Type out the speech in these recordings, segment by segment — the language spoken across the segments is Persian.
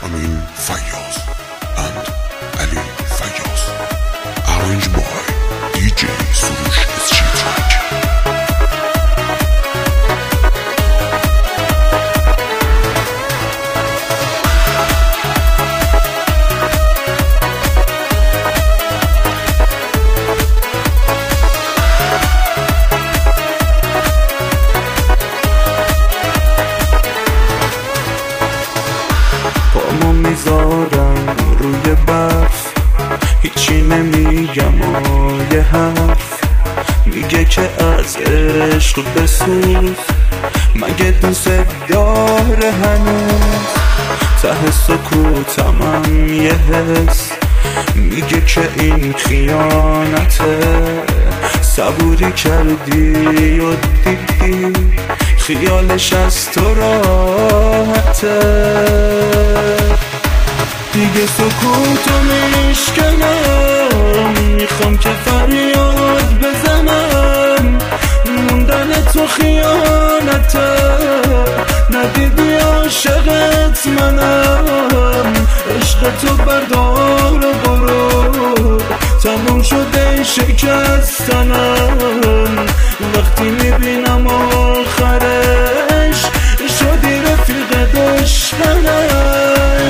Amin Fayyaz and Ali Fayyaz. Arranged by DJ Surush Eschitrack. میذارم روی برف، هیچی نمیگم یه حرف میگه که از عشق بسوز، مگه دوست داره هنوز؟ ته سکوتمم یه حس میگه که این خیانته، صبوری کردی و دیدی خیالش از تو راحته، دیگه سکوتو میشکنم، میخوام که فریاد بزنم، موندن تو خیانته، ندیدی عاشقت منم، عشق تو بردار و برو، تموم شده شکستنم، وقتی میبینم آخرش شدی رفیق دشمنم.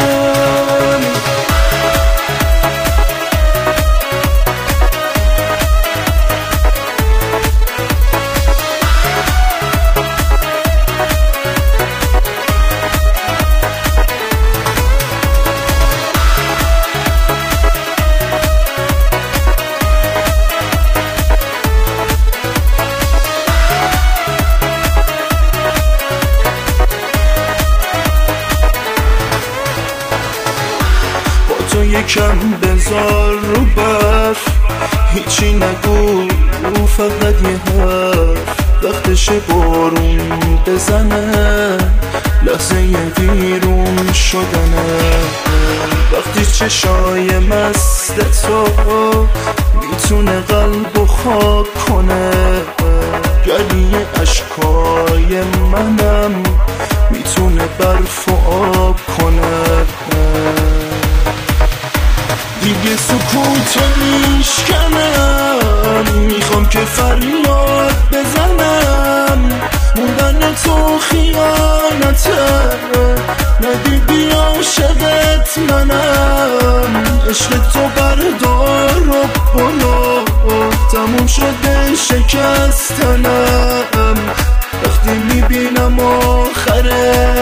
تو یکم بذار رو برف، هیچی نگو فقط یه حرف، وقتش بارون بزنه، لحظه ویرون شدنه، وقتی چشای مست تو میتونه قلبو خاک کنه، گریه اشکای منم میتونه برف و آب کنه، دیگه سکوتو میشکنم، میخوام که فریاد بزنم، موندن تو خیانته، ندیدی عاشقت منم، عشق تو بردار و برو، تموم شده شکستنم، وقتی میبینم آخره